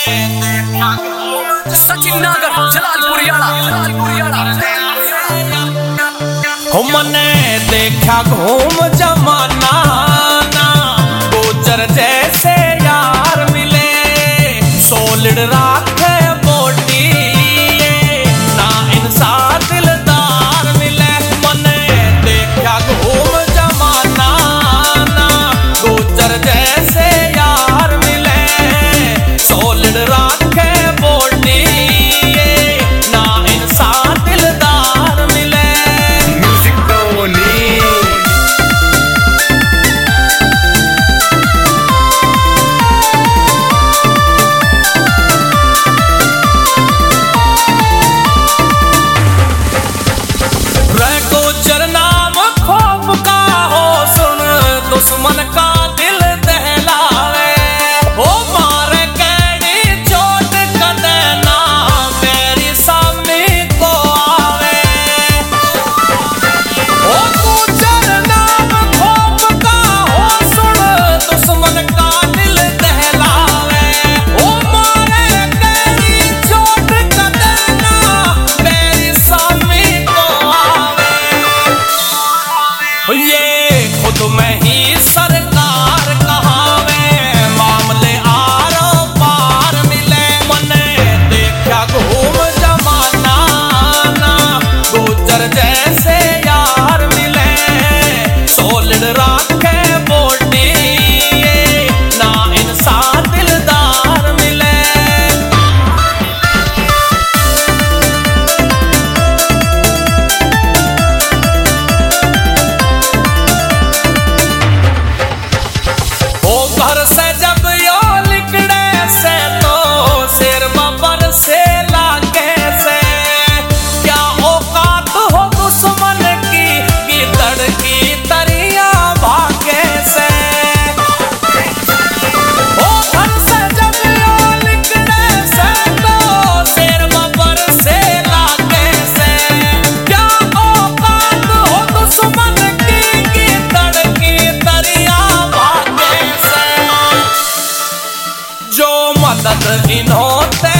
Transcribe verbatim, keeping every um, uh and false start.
सचिन नागर जलालपुरियाड़ा हो मने देखा घूम जमाना ना गोचर जैसे यार मिले सोलिड राखे बॉडी ना इंसान दिलदार मिले। मने देखा घूम जमाना ना गोचर जैसे यार मिले सोलिड राखे बॉडी ना इंसान दिलदार मिले। दुश्मन का दिल दहलावे हो मारे कैडी चोट कदेना मेरी सामने को आवे हो गुजर नाम खोप का हो सुन दुश्मन का दिल दहलावे हो मारे कैडी चोट कदेना मेरी सामने को आवे। ये खुद में ही सरकार कहावे मामले आरो पार मिले। मने देखा घूम जमाना ना गोचर जैसे यार मिले सोलिड राखे बॉडी ना इंसान दिलदार मिले। घर से जब यो लिकड़े से तो सिर पर से लागे से क्या औकात हो दुश्मन की गिदड़ की तरिया भागे से। ओ घर से जब यो लिकड़े से तो सिर पर से लागे से क्या औकात हो दुश्मन की गिदड़ की तरिया भागे से। जो मदद इन्होंने